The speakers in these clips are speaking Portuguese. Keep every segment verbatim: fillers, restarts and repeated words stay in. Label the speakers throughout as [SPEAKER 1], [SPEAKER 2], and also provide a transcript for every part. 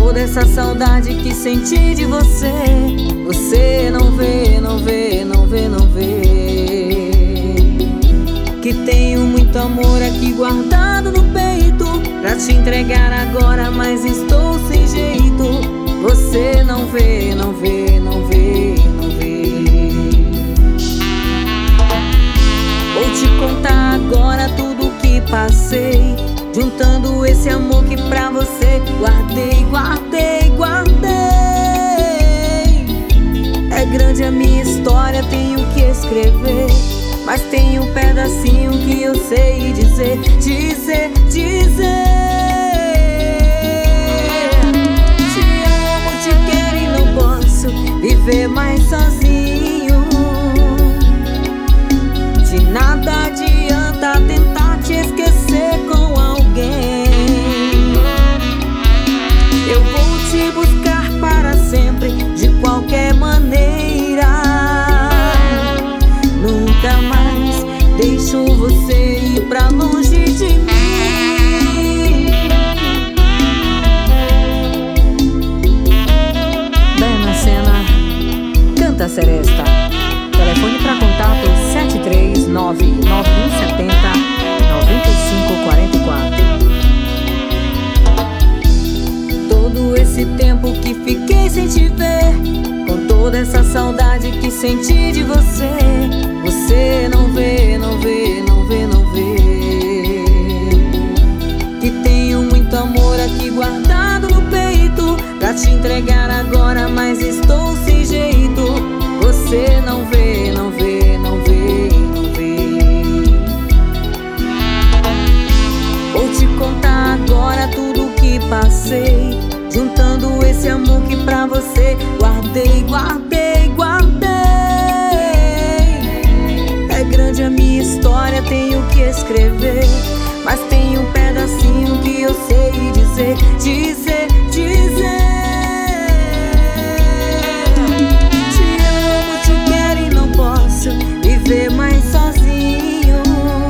[SPEAKER 1] toda essa saudade que senti de você, você não vê, não vê, não vê, não vê que tenho muito amor aqui guardado no peito pra te entregar agora, mas estou sem jeito. Você não vê, não vê, não vê, não vê. Vou te contar agora tudo que passei, juntando esse amor que pra você guardei, guardei, guardei. É grande a minha história, tenho que escrever, mas tem um pedacinho que eu sei dizer, dizer, dizer. Te amo, te quero e não posso viver mais sozinho. De nada adianta tentar te esquecer com alguém. Eu vou te buscar para sempre, de qualquer maneira. Nunca mais deixo você ir pra longe de mim. Dana Sena, canta Seresta. Telefone pra contato sete três nove nove um sete zero nove cinco quatro quatro. Todo esse tempo que fiquei sem te ver, com toda essa saudade que senti de você, você não vê, não vê, não vê, não vê que tenho muito amor aqui guardado no peito pra te entregar agora, mas estou sem jeito. Você não vê, não vê, não vê, não vê. Vou te contar agora tudo que passei, juntando esse amor que pra você guardei, guardei, guardei. É grande a minha história, tenho que escrever, mas tem um pedacinho que eu sei dizer, dizer, dizer. Te amo, te quero e não posso viver mais sozinho.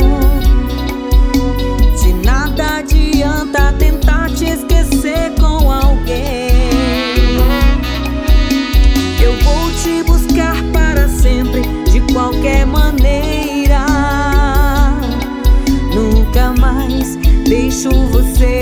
[SPEAKER 1] De nada adianta tentar te esquecer com alguém. Eu vou te buscar para sempre, de qualquer maneira. Nunca mais deixo você